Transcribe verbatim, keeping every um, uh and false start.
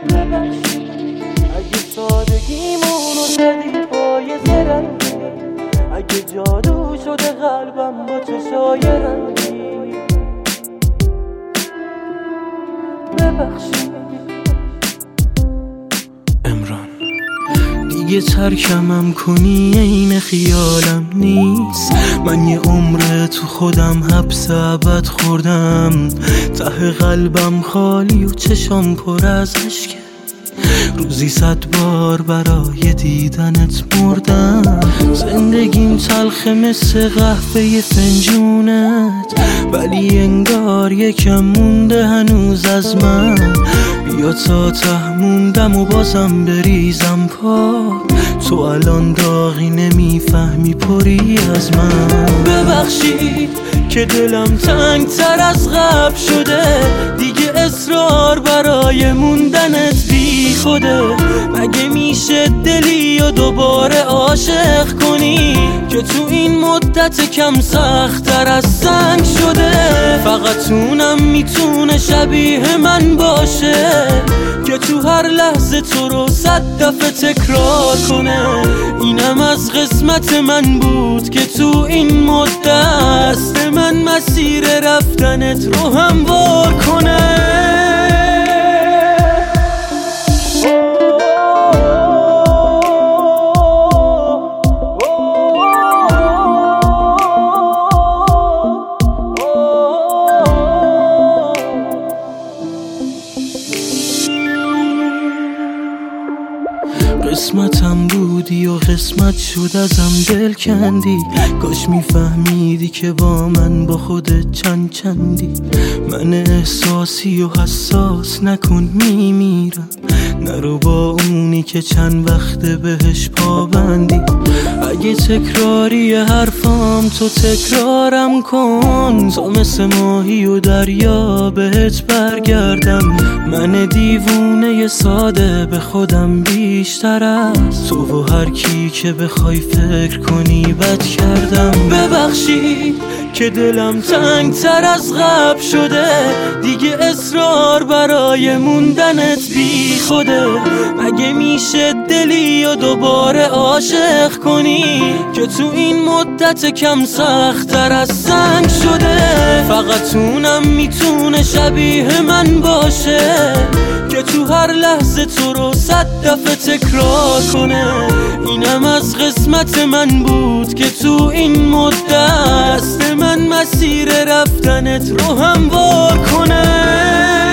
اگه سادگیمونو زدی پای زرنگی، اگه جادو شده قلبم با چشای رنگی، ببخشید. امران دیگه ترکمم کنی این خیالم نیست، من یه عمره تو خودم حبس ابد خوردم، ته قلبم خالی و چشام پر از اشکه، روزی صد بار برای دیدنت مردم، زندگیم تلخه مثل قهوه فنجونت، ولی انگار یکم مونده هنوز از من، بیا تا ته موندم و بازم بریزم پا، تو الان داغی نمیفهمی پری از من، ببخشید که دلم تنگ تر از قبل شده، دیگه اصرار برای موندنت بی خوده، مگه میشه دلی و دوباره عاشق کنی که تو این مدت کم سخت تر از سنگ شده، فقط اونم میتونه شبیه من باشه که تو هر لحظه تو رو صد دفعه تکرار کنه، اینم از قسمت من بود که تو این مدت دست من مسیر رفتنت رو هموار کنه. قسمتم بودی و قسمت شد ازم دل کندی، کاش میفهمیدی که با من با خودت چند چندی، من احساسی و حساس نکن میمیرم، نرو با اونی که چند وقته بهش پابندی، اگه تکراری حرفام تو تکرارم کن، تا مثل ماهی و دریا بهت برگردم، من دیوونه ساده به خودم بیشتر از تو و هر کی که بخوای فکر کنی بد کردم، ببخشید که دلم تنگ تر از قبل شده، دیگه اصرار برای موندنت بی خوده، مگه میشه دلی و دوباره عاشق کنی که تو این مدت کم سخت تر از سنگ شده، فقط اونم میتونه شبیه من باشه که تو هر لحظه تو رو صد دفعه تکرار کنه، اینم از قسمت من بود که تو این مدت دست من مسیر رفتنت رو هموار کنه.